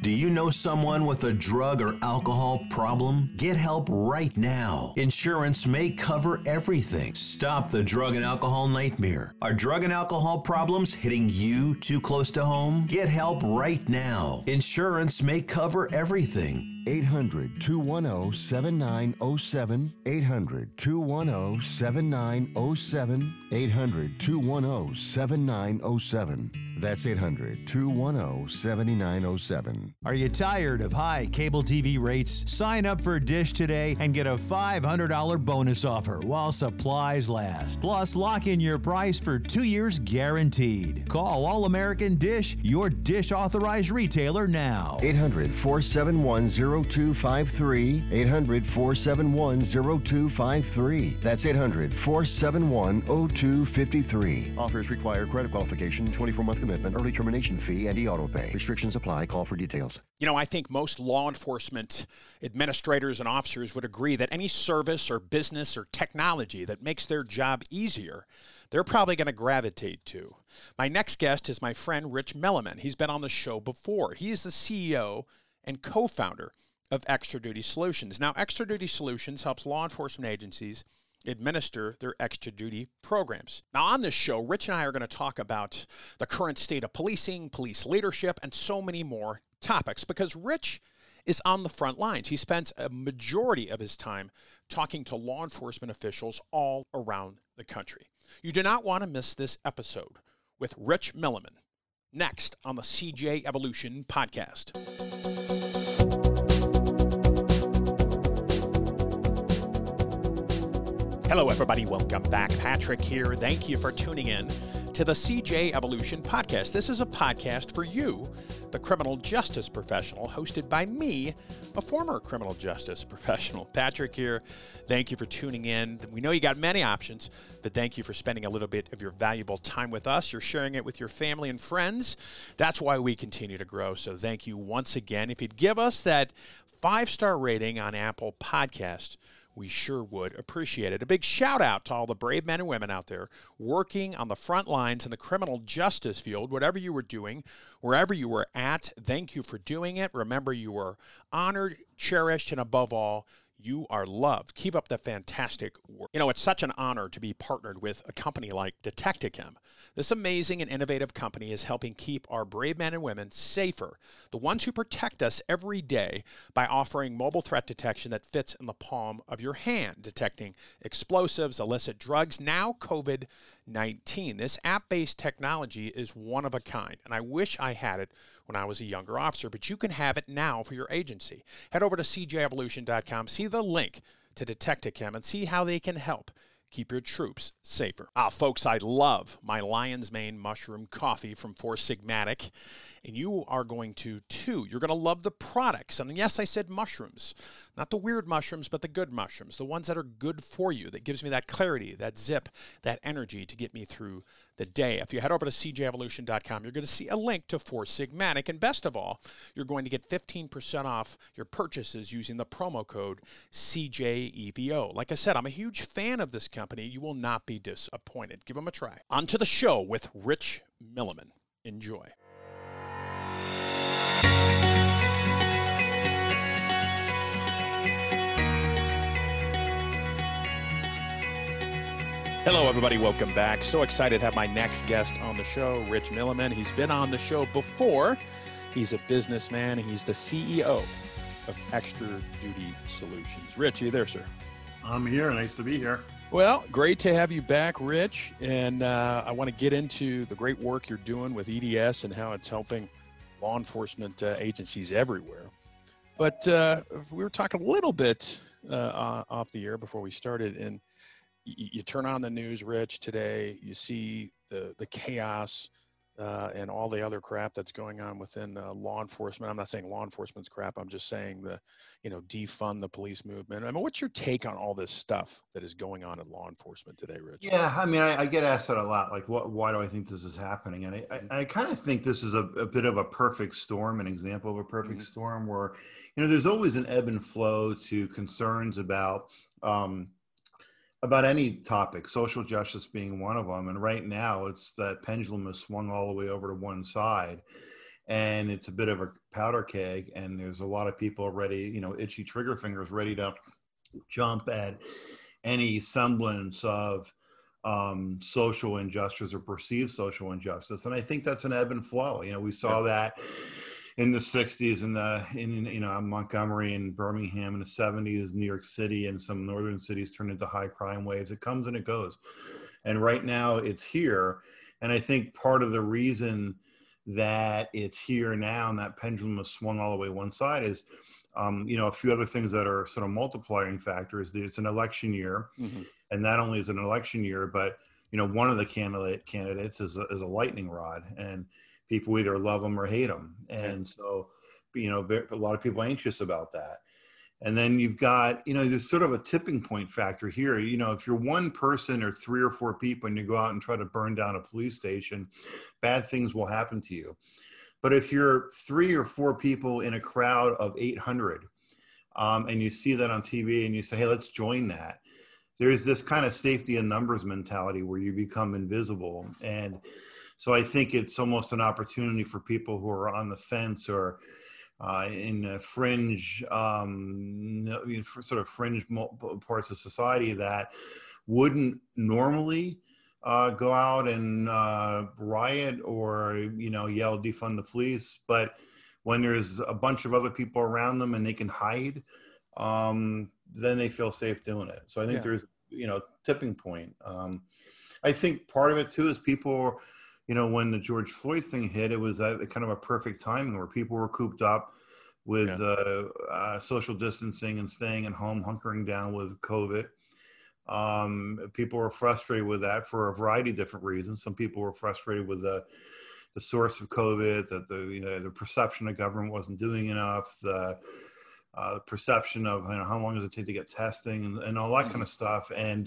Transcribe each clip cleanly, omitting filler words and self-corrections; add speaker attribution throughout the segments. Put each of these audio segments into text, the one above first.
Speaker 1: Do you know someone with a drug or alcohol problem? Get help right now. Insurance may cover everything. Stop the drug and alcohol nightmare. Are drug and alcohol problems hitting you too close to home? Get help right now. Insurance may cover everything.
Speaker 2: 800-210-7907. 800-210-7907. 800-210-7907. That's 800-210-7907.
Speaker 3: Are you tired of high cable TV rates? Sign up for Dish today and get a $500 bonus offer while supplies last. Plus, lock in your price for 2 years guaranteed. Call All American Dish, your Dish authorized retailer now.
Speaker 2: 800-471-0253. 800-471-0253. That's 800-471-0253. Offers require credit qualification, 24-month commitment, early termination fee, and e-auto pay. Restrictions apply. Call for details.
Speaker 4: You know, I think most law enforcement administrators and officers would agree that any service or business or technology that makes their job easier, they're probably going to gravitate to. My next guest is my friend Rich Milliman. He's been on the show before. He is the CEO and co-founder of Extra Duty Solutions. Now, Extra Duty Solutions helps law enforcement agencies administer their extra duty programs. Now, on this show, Rich and I are going to talk about the current state of policing, police leadership, and so many more topics because Rich is on the front lines. He spends a majority of his time talking to law enforcement officials all around the country. You do not want to miss this episode with Rich Milliman, next on the CJ Evolution podcast. Hello, everybody. Welcome back. Patrick here. Thank you for tuning in to the CJ Evolution podcast. This is a podcast for you, the criminal justice professional, hosted by me, a former criminal justice professional. Patrick here. Thank you for tuning in. We know you got many options, but thank you for spending a little bit of your valuable time with us. You're sharing it with your family and friends. That's why we continue to grow. So thank you once again. If you'd give us that 5-star rating on Apple Podcast, we sure would appreciate it. A big shout out to all the brave men and women out there working on the front lines in the criminal justice field, whatever you were doing, wherever you were at. Thank you for doing it. Remember, you are honored, cherished, and above all, you are loved. Keep up the fantastic work. You know, it's such an honor to be partnered with a company like Detectichem. This amazing and innovative company is helping keep our brave men and women safer, the ones who protect us every day by offering mobile threat detection that fits in the palm of your hand, detecting explosives, illicit drugs, now COVID-19. This app-based technology is one of a kind, and I wish I had it when I was a younger officer, but you can have it now for your agency. Head over to cjevolution.com, see the link to Detectichem, and see how they can help keep your troops safer. Folks, I love my Lion's Mane mushroom coffee from Four Sigmatic, and you are going to too. You're going to love the products. And yes, I said mushrooms, not the weird mushrooms, but the good mushrooms, the ones that are good for you, that gives me that clarity, that zip, that energy to get me through the day. If you head over to cjevolution.com, you're going to see a link to Four Sigmatic. And best of all, you're going to get 15% off your purchases using the promo code CJEVO. Like I said, I'm a huge fan of this company. You will not be disappointed. Give them a try. On to the show with Rich Milliman. Enjoy. Hello, everybody. Welcome back. So excited to have my next guest on the show, Rich Milliman. He's been on the show before. He's a businessman. He's the CEO of Extra Duty Solutions. Rich, are you there, sir?
Speaker 5: I'm here. Nice to be here.
Speaker 4: Well, great to have you back, Rich. And I want to get into the great work you're doing with EDS and how it's helping law enforcement agencies everywhere. But we were talking a little bit off the air before we started, and you turn on the news, Rich, today, you see the chaos and all the other crap that's going on within law enforcement. I'm not saying law enforcement's crap. I'm just saying defund the police movement. I mean, what's your take on all this stuff that is going on in law enforcement today, Rich?
Speaker 5: Yeah, I mean, I get asked that a lot. Like, why do I think this is happening? And I kind of think this is a bit of a perfect storm, an example of a perfect storm where, there's always an ebb and flow to concerns about any topic, social justice being one of them. And right now it's that pendulum has swung all the way over to one side. and it's a bit of a powder keg, and there's a lot of people ready, itchy trigger fingers ready to jump at any semblance of social injustice or perceived social injustice. And I think that's an ebb and flow. We saw that in the 60s in Montgomery and Birmingham, in the 70s, New York City, and some northern cities turned into high crime waves. It comes and it goes. And right now it's here. And I think part of the reason that it's here now and that pendulum has swung all the way one side is, a few other things that are sort of multiplying factors. It's an election year. Mm-hmm. And not only is it an election year, but, one of the candidates is a lightning rod, and people either love them or hate them. And so, a lot of people are anxious about that. And then you've got, there's sort of a tipping point factor here. If you're one person or 3 or 4 people and you go out and try to burn down a police station, bad things will happen to you. But if you're 3 or 4 people in a crowd of 800 and you see that on TV and you say, hey, let's join that, there's this kind of safety in numbers mentality where you become invisible. And so I think it's almost an opportunity for people who are on the fence or in a fringe, sort of fringe parts of society that wouldn't normally go out and riot or, yell, defund the police. But when there's a bunch of other people around them and they can hide, then they feel safe doing it. So I think there's, tipping point. I think part of it too is people, when the George Floyd thing hit, it was at kind of a perfect timing where people were cooped up with social distancing and staying at home, hunkering down with COVID. People were frustrated with that for a variety of different reasons. Some people were frustrated with the source of COVID, that the perception of government wasn't doing enough, the perception of how long does it take to get testing and all that kind of stuff. And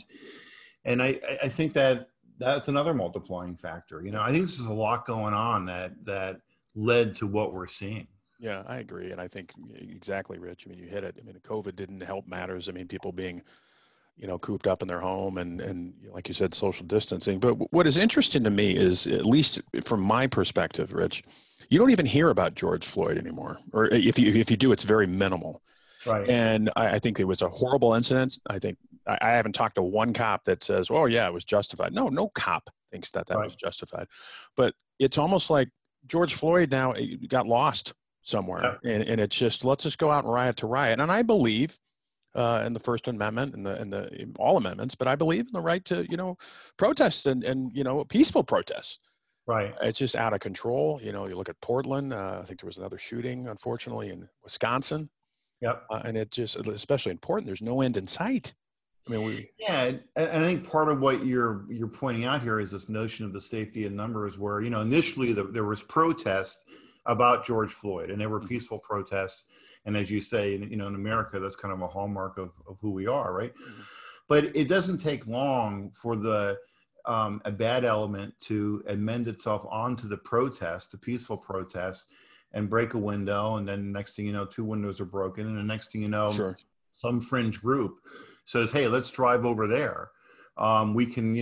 Speaker 5: I think that's another multiplying factor. I think this is a lot going on that led to what we're seeing.
Speaker 4: Yeah, I agree. And I think exactly, Rich. I mean, you hit it. I mean, COVID didn't help matters. I mean, people being, cooped up in their home and like you said, social distancing. But what is interesting to me is, at least from my perspective, Rich, you don't even hear about George Floyd anymore. Or if you do, it's very minimal.
Speaker 5: Right.
Speaker 4: And I think it was a horrible incident. I think I haven't talked to one cop that says, oh, yeah, it was justified. No cop thinks that was justified. But it's almost like George Floyd now got lost somewhere. Yeah. And it's just, let's just go out and riot to riot. And I believe in the First Amendment and the all amendments, but I believe in the right to, protest and peaceful protests.
Speaker 5: Right.
Speaker 4: It's just out of control. You look at Portland. I think there was another shooting, unfortunately, in Wisconsin.
Speaker 5: Yep.
Speaker 4: And it just, especially in Portland, there's no end in sight. I mean,
Speaker 5: and I think part of what you're pointing out here is this notion of the safety in numbers, where initially there was protests about George Floyd, and they were peaceful protests. And as you say, in America, that's kind of a hallmark of who we are, right? Mm-hmm. But it doesn't take long for a bad element to amend itself onto the protest, the peaceful protest, and break a window. And then next thing you know, 2 windows are broken. And the next thing you know,
Speaker 4: sure,
Speaker 5: some fringe group says, hey, let's drive over there. We can,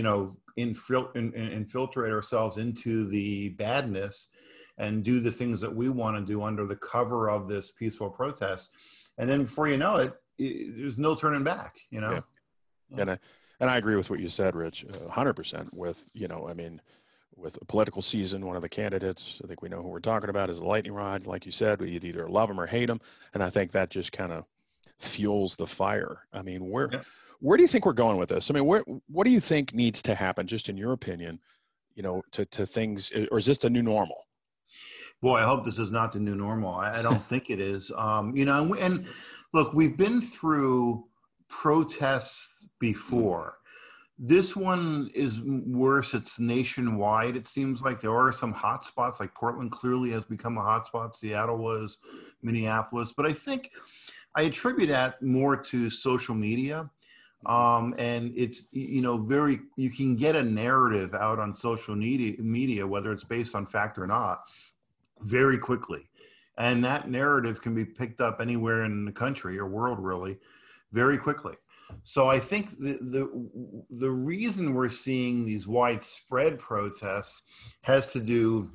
Speaker 5: infiltrate ourselves into the badness and do the things that we want to do under the cover of this peaceful protest. And then before you know it, there's no turning back,
Speaker 4: Yeah. And I agree with what you said, Rich, 100% with, with a political season, one of the candidates, I think we know who we're talking about, is a lightning rod. Like you said, we either love them or hate them. And I think that just kind of fuels the fire. I mean, where do you think we're going with this? I mean, what do you think needs to happen, just in your opinion, to things, or is this the new normal?
Speaker 5: Boy, I hope this is not the new normal. I don't think it is. And look, we've been through protests before. This one is worse. It's nationwide. It seems like there are some hot spots, like Portland clearly has become a hot spot. Seattle was, Minneapolis. But I think I attribute that more to social media. And it's, you can get a narrative out on social media, whether it's based on fact or not, very quickly. And that narrative can be picked up anywhere in the country or world, really, very quickly. So I think the reason we're seeing these widespread protests has to do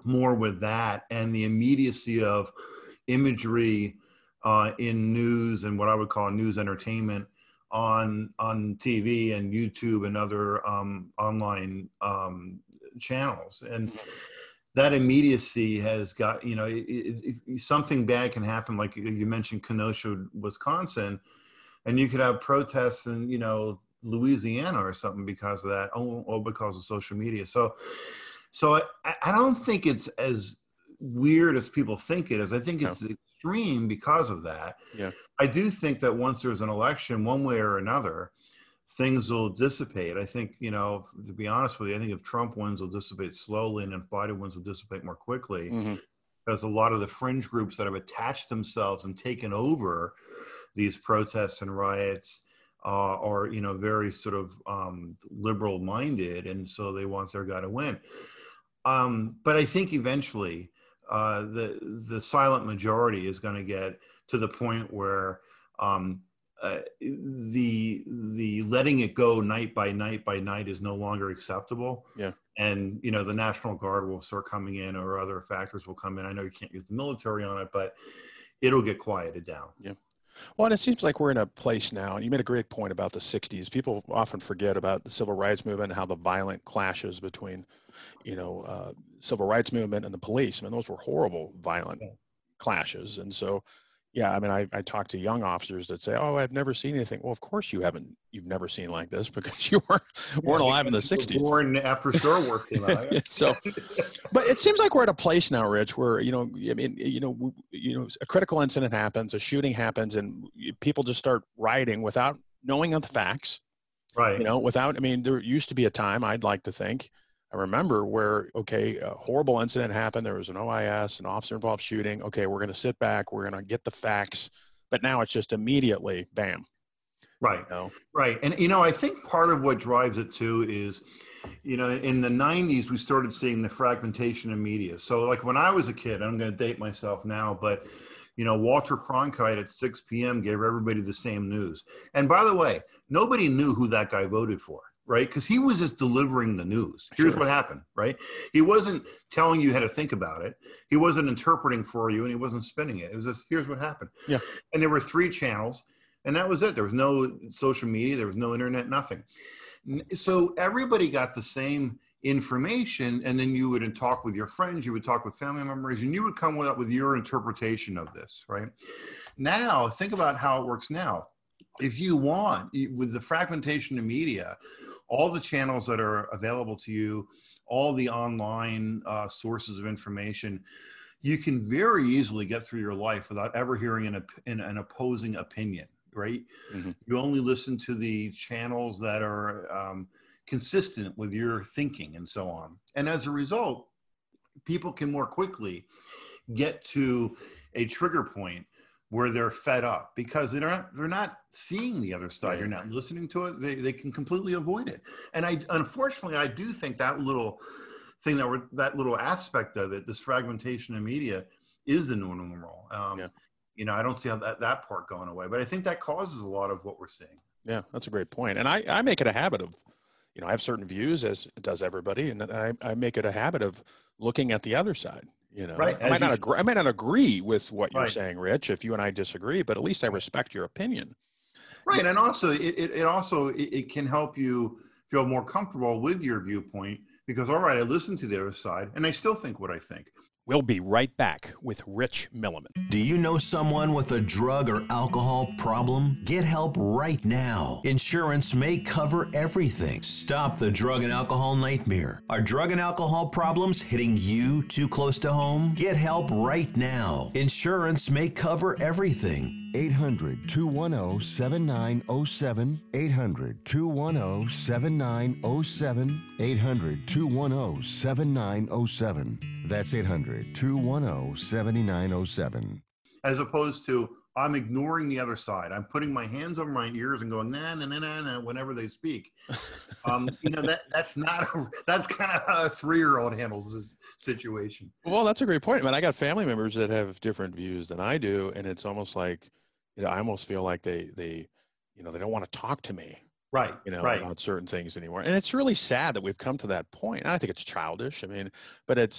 Speaker 5: more with that and the immediacy of imagery in news and what I would call news entertainment on TV and YouTube and other online channels. And that immediacy has got, you know, something bad can happen. Like you mentioned Kenosha, Wisconsin, and you could have protests in, you know, Louisiana or something because of that, or because of social media. So I don't think it's as weird as people think it is. I think it's extreme because of that.
Speaker 4: Yeah.
Speaker 5: I do think that once there's an election, one way or another, things will dissipate. I think, you know, to be honest with you, I think if Trump wins, it'll dissipate slowly, and if Biden wins, it'll dissipate more quickly. Because a lot of the fringe groups that have attached themselves and taken over these protests and riots are, you know, very sort of liberal minded, and so they want their guy to win. But I think eventually the silent majority is going to get to the point where the letting it go night by night is no longer acceptable.
Speaker 4: Yeah.
Speaker 5: And, you know, the National Guard will start coming in, or other factors will come in. I know you can't use the military on it, but it'll get quieted down.
Speaker 4: Yeah. Well, and it seems like we're in a place now, and you made a great point about the 60s. People often forget about the civil rights movement and how the violent clashes between, you know, civil rights movement and the police. I mean, those were horrible, violent clashes. And so, yeah, I mean, I talk to young officers that say, "Oh, I've never seen anything." Well, of course you've never seen like this, because you weren't alive in the 60s.
Speaker 5: Born after Star Wars came out.
Speaker 4: So, but it seems like we're at a place now, Rich, where, you know, I mean, you know, a critical incident happens, a shooting happens, and people just start rioting without knowing the facts.
Speaker 5: Right.
Speaker 4: You know, without, I mean, there used to be a time, I'd like to think, I remember, where, okay, a horrible incident happened. There was an OIS, an officer involved shooting. Okay, we're going to sit back. We're going to get the facts. But now it's just immediately, bam.
Speaker 5: Right.
Speaker 4: You know?
Speaker 5: Right. And, you know, I think part of what drives it too is, you know, in the 90s, we started seeing the fragmentation of media. So like when I was a kid, I'm going to date myself now, but, you know, Walter Cronkite at 6 p.m. gave everybody the same news. And by the way, nobody knew who that guy voted for. Right? Because he was just delivering the news. Here's what happened, right? He wasn't telling you how to think about it. He wasn't interpreting for you, and he wasn't spinning it. It was just, here's what happened.
Speaker 4: Yeah.
Speaker 5: And there were 3 channels, and that was it. There was no social media. There was no internet, nothing. So everybody got the same information, and then you would talk with your friends, you would talk with family members, and you would come up with your interpretation of this, right? Now, think about how it works now. If you want, with the fragmentation of media, all the channels that are available to you, all the online sources of information, you can very easily get through your life without ever hearing an opposing opinion, right? You only listen to the channels that are consistent with your thinking and so on. And as a result, people can more quickly get to a trigger point where they're fed up because they're not seeing the other side. You're not listening to it. They can completely avoid it. And unfortunately, I do think that little thing, that little aspect of it, this fragmentation of media, is the new normal. You know, I don't see how that part going away, but I think that causes a lot of what we're seeing.
Speaker 4: Yeah, that's a great point. And I make it a habit of, you know, I have certain views, as does everybody, and I make it a habit of looking at the other side. You know,
Speaker 5: right.
Speaker 4: I might not agree with what you're saying, Rich, if you and I disagree, but at least I respect your opinion.
Speaker 5: Right. And also it can help you feel more comfortable with your viewpoint because, all right, I listened to the other side and I still think what I think.
Speaker 4: We'll be right back with Rich Milliman.
Speaker 1: Do you know someone with a drug or alcohol problem? Get help right now. Insurance may cover everything. Stop the drug and alcohol nightmare. Are drug and alcohol problems hitting you too close to home? Get help right now. Insurance may cover everything.
Speaker 2: 800-210-7907. 800-210-7907. 800-210-7907. That's 800-210-7907.
Speaker 5: As opposed to, I'm ignoring the other side. I'm putting my hands over my ears and going, nah, nah, nah, nah, nah, whenever they speak. You know, that's kind of how a 3-year-old handles this situation.
Speaker 4: Well, that's a great point. I mean, I got family members that have different views than I do. And it's almost like, you know, I almost feel like they you know, they don't want to talk to me.
Speaker 5: Right.
Speaker 4: You know,
Speaker 5: right.
Speaker 4: about certain things anymore. And it's really sad that we've come to that point. And I think it's childish. I mean, but it's,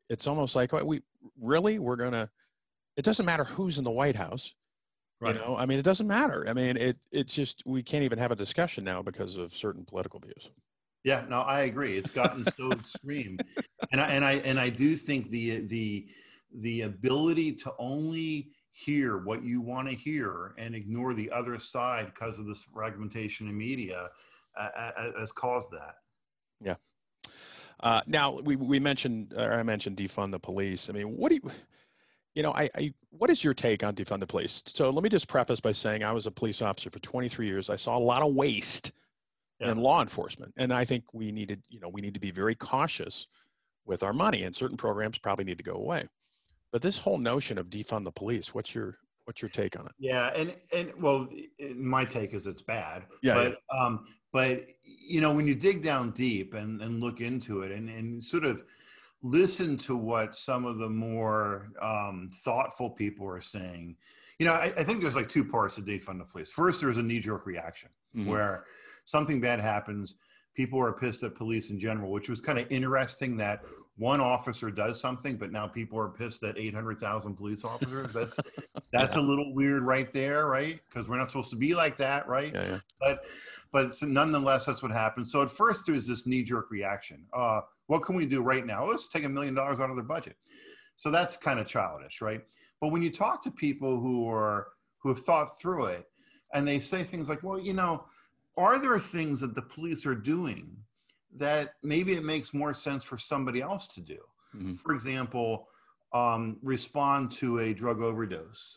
Speaker 4: it's almost like we're gonna. It doesn't matter who's in the White House.
Speaker 5: Right.
Speaker 4: You know, I mean, it doesn't matter. I mean, it's just, we can't even have a discussion now because of certain political views.
Speaker 5: Yeah, no, I agree. It's gotten so extreme, and I do think the ability to only hear what you want to hear and ignore the other side because of this fragmentation in media has caused that.
Speaker 4: Yeah. Now we mentioned, or I mentioned, defund the police. I mean, what do what is your take on defund the police? So let me just preface by saying I was a police officer for 23 years. I saw a lot of waste in law enforcement. And I think we need to be very cautious with our money, and certain programs probably need to go away. But this whole notion of defund the police, what's your take on it?
Speaker 5: Yeah. And well, my take is it's bad.
Speaker 4: Yeah.
Speaker 5: But when you dig down deep and look into it and sort of listen to what some of the more thoughtful people are saying, I think there's like two parts to defund the police. First, there's a knee-jerk reaction where something bad happens. People are pissed at police in general, which was kind of interesting that one officer does something, but now people are pissed at 800,000 police officers. That's a little weird right there, right? Because we're not supposed to be like that, right?
Speaker 4: Yeah.
Speaker 5: But nonetheless, that's what happened. So at first, there was this knee-jerk reaction. What can we do right now? Let's take $1 million out of their budget. So that's kind of childish, right? But when you talk to people who have thought through it, and they say things like, well, are there things that the police are doing that maybe it makes more sense for somebody else to do? Mm-hmm. For example, respond to a drug overdose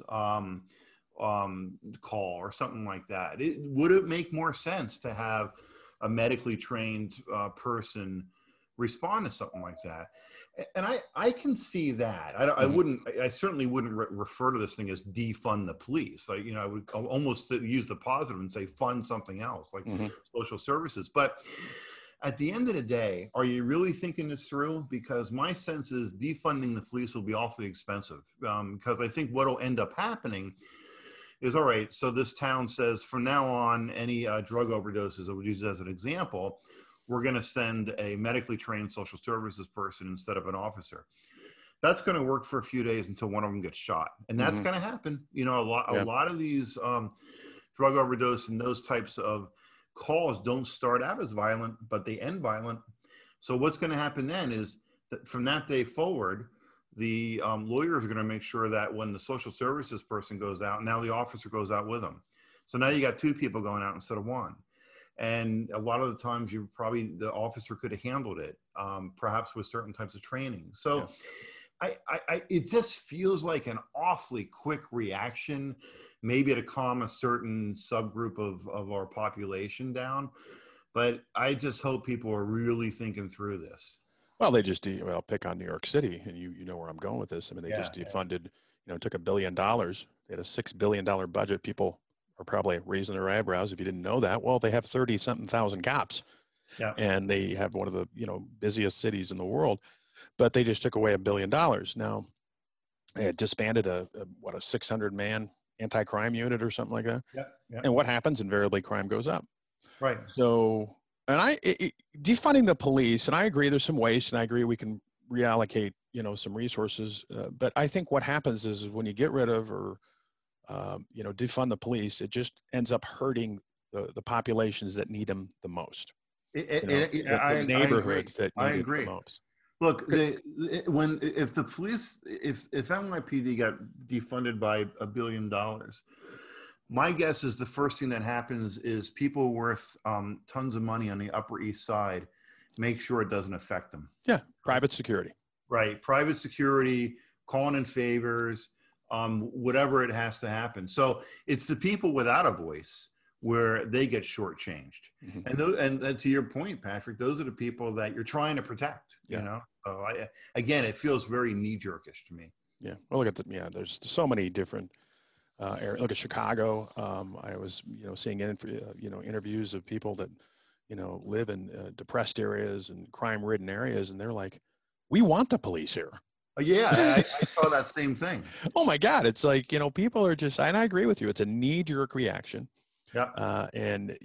Speaker 5: call or something like that. Would it make more sense to have a medically trained person respond to something like that? And I can see that. I certainly wouldn't refer to this thing as defund the police. I would almost use the positive and say fund something else, like social services. But at the end of the day, are you really thinking this through? Because my sense is defunding the police will be awfully expensive. Because I think what will end up happening is, all right, so this town says from now on, any drug overdoses, I would use as an example, we're going to send a medically trained social services person instead of an officer. That's going to work for a few days until one of them gets shot. And that's going to happen. A lot of these drug overdose and those types of calls don't start out as violent, but they end violent. So what's going to happen then is that from that day forward, the lawyers are going to make sure that when the social services person goes out, now the officer goes out with them. So now you got two people going out instead of one. And a lot of the times the officer could have handled it, perhaps with certain types of training. So it just feels like an awfully quick reaction, maybe to calm a certain subgroup of our population down. But I just hope people are really thinking through this.
Speaker 4: Well, they just pick on New York City, and you know where I'm going with this. I mean, they just defunded, took $1 billion. They had a $6 billion budget. People are probably raising their eyebrows if you didn't know that. Well, they have 30-something thousand cops, and they have one of the busiest cities in the world, but they just took away $1 billion. Now, they had disbanded a 600-man anti-crime unit or something like that. Yeah. And what happens? Invariably, crime goes up.
Speaker 5: Right.
Speaker 4: So, and defunding the police, and I agree there's some waste, and I agree we can reallocate some resources. But I think what happens is when you get rid of or defund the police, it just ends up hurting the populations that need them the most. The neighborhoods that need it the most.
Speaker 5: Look, if the police, if NYPD got defunded by $1 billion, my guess is the first thing that happens is people worth tons of money on the Upper East Side make sure it doesn't affect them.
Speaker 4: Yeah, private security.
Speaker 5: Right, private security, calling in favors. Whatever it has to happen. So it's the people without a voice where they get shortchanged. And to your point, Patrick, those are the people that you're trying to protect. So again, it feels very knee-jerkish to me.
Speaker 4: Yeah. Well, look at there's so many different areas. Look at Chicago. I was seeing interviews of people that live in depressed areas and crime-ridden areas, and they're like, we want the police here.
Speaker 5: Yeah, I saw that same thing.
Speaker 4: Oh my God. It's like, people are just, and I agree with you. It's a knee-jerk reaction. Yeah. And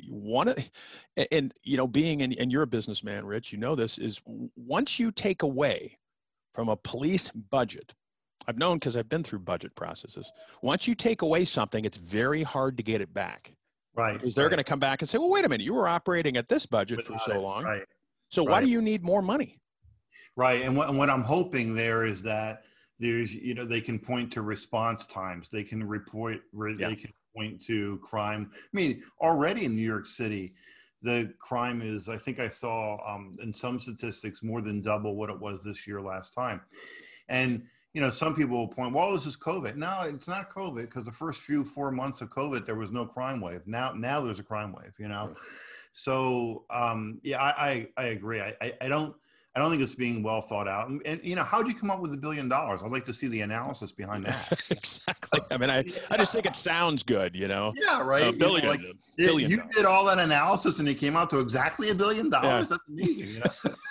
Speaker 4: being, and you're a businessman, Rich, this is once you take away from a police budget, I've known because I've been through budget processes. Once you take away something, it's very hard to get it back.
Speaker 5: Right.
Speaker 4: Because they're going to come back and say, well, wait a minute, you were operating at this budget for so long.
Speaker 5: Right.
Speaker 4: So why do you need more money?
Speaker 5: Right. And what I'm hoping there is that there's, they can point to response times. They can they can point to crime. I mean, already in New York City, the crime is, I think I saw in some statistics, more than double what it was this year last time. And, some people will point, well, this is COVID. No, it's not COVID, because the first 4 months of COVID, there was no crime wave. Now there's a crime wave, Right. So, I agree. I don't think it's being well thought out. And how'd you come up with $1 billion? I'd like to see the analysis behind that.
Speaker 4: Exactly. I mean, I just think it sounds good, Yeah,
Speaker 5: right.
Speaker 4: Billion.
Speaker 5: You did all that analysis and it came out to exactly $1 billion. Yeah. That's amazing.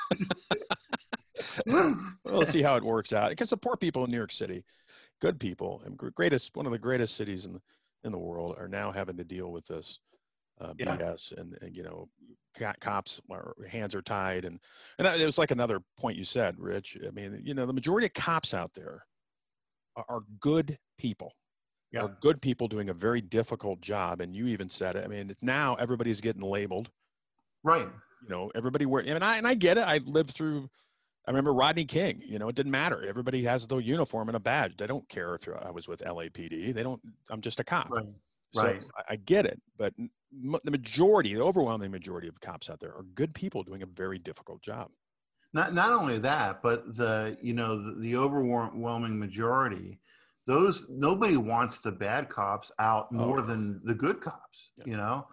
Speaker 4: Well, let's see how it works out. Because the poor people in New York City, good people, and one of the greatest cities in the world, are now having to deal with this BS, and cops, hands are tied, and it was like another point you said, Rich. I mean, the majority of cops out there are good people.
Speaker 5: Yeah.
Speaker 4: Are good people doing a very difficult job, and you even said it. I mean, now everybody's getting labeled.
Speaker 5: Right.
Speaker 4: Everybody and I get it. I lived through. I remember Rodney King. It didn't matter. Everybody has the uniform and a badge. They don't care if I was with LAPD. They don't. I'm just a cop.
Speaker 5: Right.
Speaker 4: So
Speaker 5: right.
Speaker 4: I get it, but the overwhelming majority of cops out there are good people doing a very difficult job.
Speaker 5: Not only that, but the overwhelming majority, nobody wants the bad cops out more than the good cops.
Speaker 4: Yeah.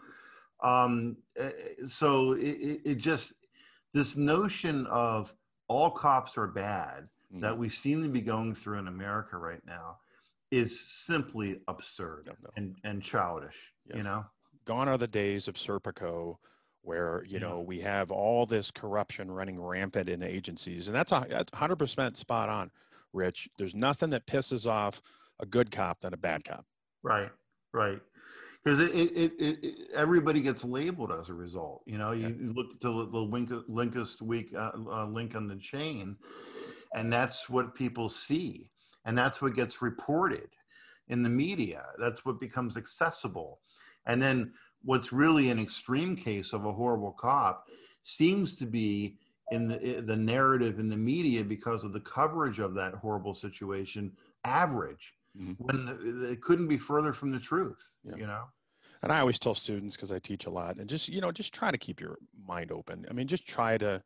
Speaker 5: So it just, this notion of all cops are bad that we seem to be going through in America right now is simply absurd and childish.
Speaker 4: Yeah. Gone are the days of Serpico, where we have all this corruption running rampant in agencies, and that's 100% spot on, Rich. There's nothing that pisses off a good cop than a bad cop.
Speaker 5: Right. Because everybody gets labeled as a result. You look at the linkest weak link on the chain, and that's what people see, and that's what gets reported in the media. That's what becomes accessible. And then what's really an extreme case of a horrible cop seems to be in the narrative in the media, because of the coverage of that horrible situation, average, when it couldn't be further from the truth.
Speaker 4: And I always tell students, because I teach a lot, and just try to keep your mind open. I mean, just try to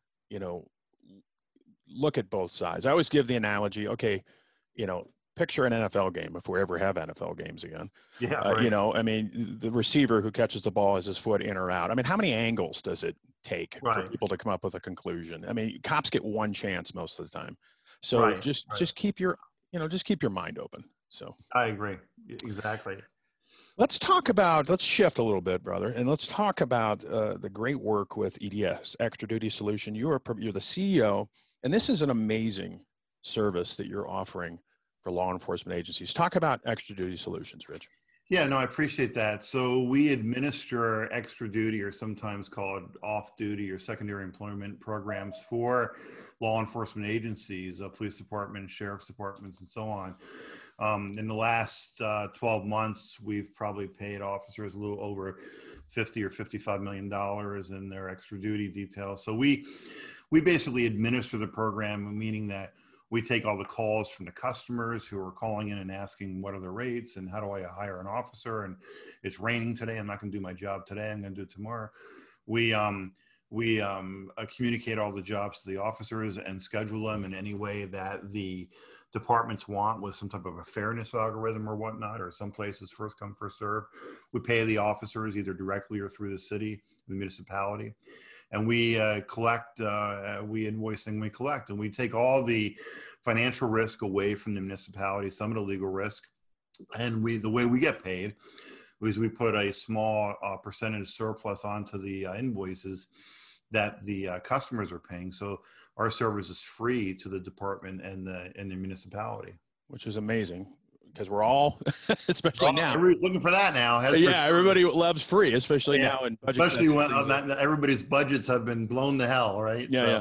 Speaker 4: look at both sides. I always give the analogy, okay, picture an NFL game, if we ever have NFL games again.
Speaker 5: Yeah. Right.
Speaker 4: I mean, the receiver who catches the ball has his foot in or out. I mean, how many angles does it take for people to come up with a conclusion? I mean, cops get one chance most of the time. So just keep your mind open. So
Speaker 5: I agree. Exactly.
Speaker 4: Let's shift a little bit, brother, and let's talk about the great work with EDS, Extra Duty Solution. You're the CEO, and this is an amazing service that you're offering for law enforcement agencies. Talk about Extra Duty Solutions, Rich.
Speaker 5: Yeah, no, I appreciate that. So we administer extra duty, or sometimes called off duty or secondary employment programs, for law enforcement agencies, police departments, sheriff's departments, and so on. In the last 12 months, we've probably paid officers a little over $50 or $55 million in their extra duty details. So we basically administer the program, meaning that we take all the calls from the customers who are calling in and asking what are the rates and how do I hire an officer, and it's raining today, I'm not going to do my job today, I'm going to do it tomorrow. We communicate all the jobs to the officers and schedule them in any way that the departments want, with some type of a fairness algorithm or whatnot, or some places first come, first serve. We pay the officers either directly or through the city, the municipality. And we collect, we invoice and we collect, and we take all the financial risk away from the municipality, some of the legal risk. And the way we get paid is we put a small percentage surplus onto the invoices that the customers are paying. So our service is free to the department and the municipality. Which is amazing, because we're all, especially now, everybody's looking for that now. Everybody loves free, especially now. And especially when everybody's budgets have been blown to hell, right?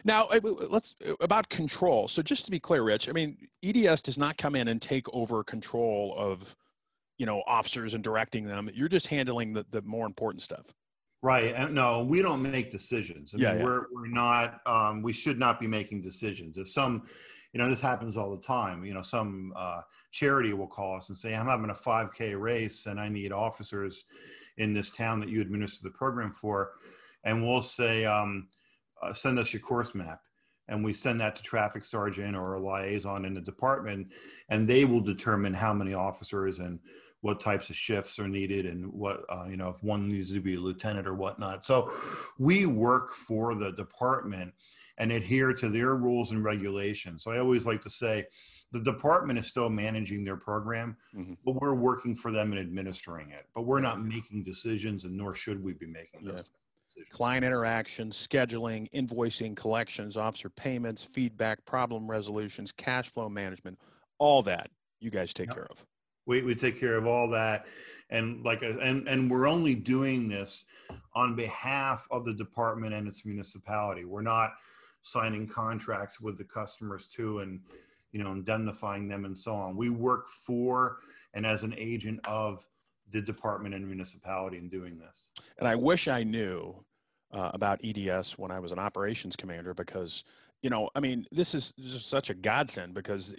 Speaker 4: Now, let's about control. So just to be clear, Rich, I mean, EDS does not come in and take over control of, officers and directing them. You're just handling the more important stuff.
Speaker 5: Right. And no, we don't make decisions. We're not, we should not be making decisions. If some, this happens all the time, some charity will call us and say, I'm having a 5K race and I need officers in this town that you administer the program for. And we'll say, send us your course map. And we send that to traffic sergeant or a liaison in the department, and they will determine how many officers and what types of shifts are needed and what, if one needs to be a lieutenant or whatnot. So we work for the department and adhere to their rules and regulations. So I always like to say the department is still managing their program, but we're working for them and administering it. But we're not making decisions, and nor should we be making those decisions.
Speaker 4: Client interaction, scheduling, invoicing, collections, officer payments, feedback, problem resolutions, cash flow management, all that you guys take care of.
Speaker 5: We take care of all that. And and we're only doing this on behalf of the department and its municipality. We're not signing contracts with the customers too and, indemnifying them and so on. We work for and as an agent of the department and municipality in doing this.
Speaker 4: And I wish I knew about EDS when I was an operations commander, because, this is such a godsend because,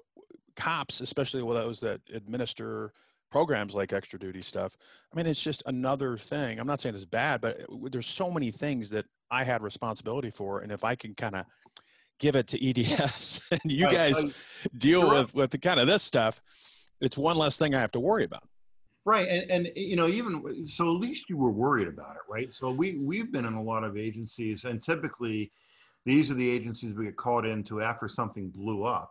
Speaker 4: cops, especially those that administer programs like extra duty stuff, it's just another thing. I'm not saying it's bad, but there's so many things that I had responsibility for. And if I can kind of give it to EDS and you guys deal with the kind of this stuff, it's one less thing I have to worry about.
Speaker 5: Right. And even so, at least you were worried about it, right? So we've been in a lot of agencies, and typically these are the agencies we get called into after something blew up,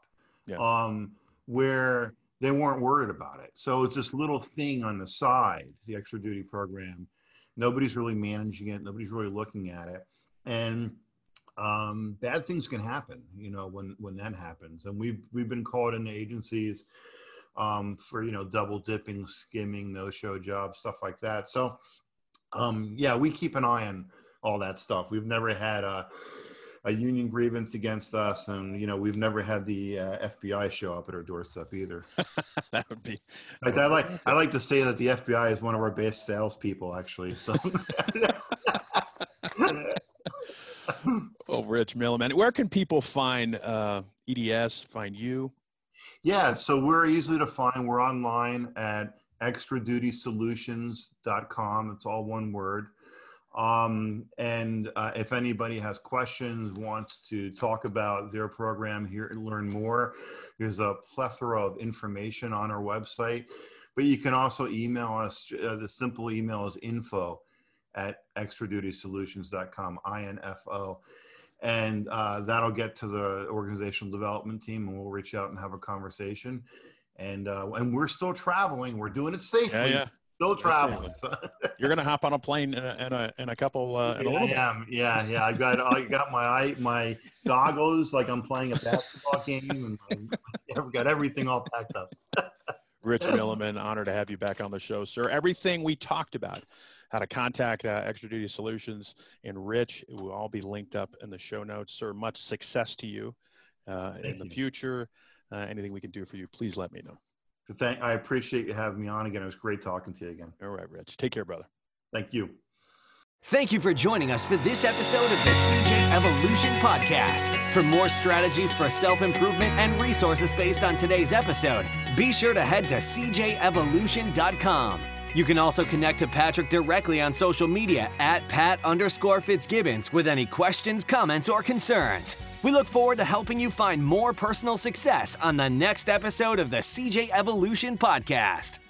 Speaker 5: where they weren't worried about it. So it's this little thing on the side, the extra duty program. Nobody's really managing it. Nobody's really looking at it. And bad things can happen, when that happens. And we've been called into agencies for, double dipping, skimming, no-show jobs, stuff like that. So, we keep an eye on all that stuff. We've never had a union grievance against us, and, we've never had the FBI show up at our doorstep either.
Speaker 4: That would be.
Speaker 5: I like to say that the FBI is one of our best salespeople, actually. So.
Speaker 4: Oh, Rich Milliman, where can people find EDS, find you?
Speaker 5: Yeah, so we're easy to find. We're online at extradutysolutions.com. It's all one word. And if anybody has questions, wants to talk about their program here and learn more, there's a plethora of information on our website. But you can also email us. The simple email is info@extradutysolutions.com, INFO. And that'll get to the organizational development team, and we'll reach out and have a conversation. And we're still traveling. We're doing it safely.
Speaker 4: Yeah.
Speaker 5: Still traveling.
Speaker 4: You're going to hop on a plane in a couple in a little bit.
Speaker 5: Yeah. I got my goggles like I'm playing a basketball game, and I've got everything all packed up.
Speaker 4: Rich Milliman, honored to have you back on the show, sir. Everything we talked about, how to contact Extra Duty Solutions and Rich, it will all be linked up in the show notes. Sir, much success to you in the future. Anything we can do for you, please let me know.
Speaker 5: I appreciate you having me on again. It was great talking to you again.
Speaker 4: All right, Rich. Take care, brother.
Speaker 5: Thank you.
Speaker 6: Thank you for joining us for this episode of the CJ Evolution Podcast. For more strategies for self-improvement and resources based on today's episode, be sure to head to cjevolution.com. You can also connect to Patrick directly on social media at Pat_Fitzgibbons with any questions, comments, or concerns. We look forward to helping you find more personal success on the next episode of the CJ Evolution Podcast.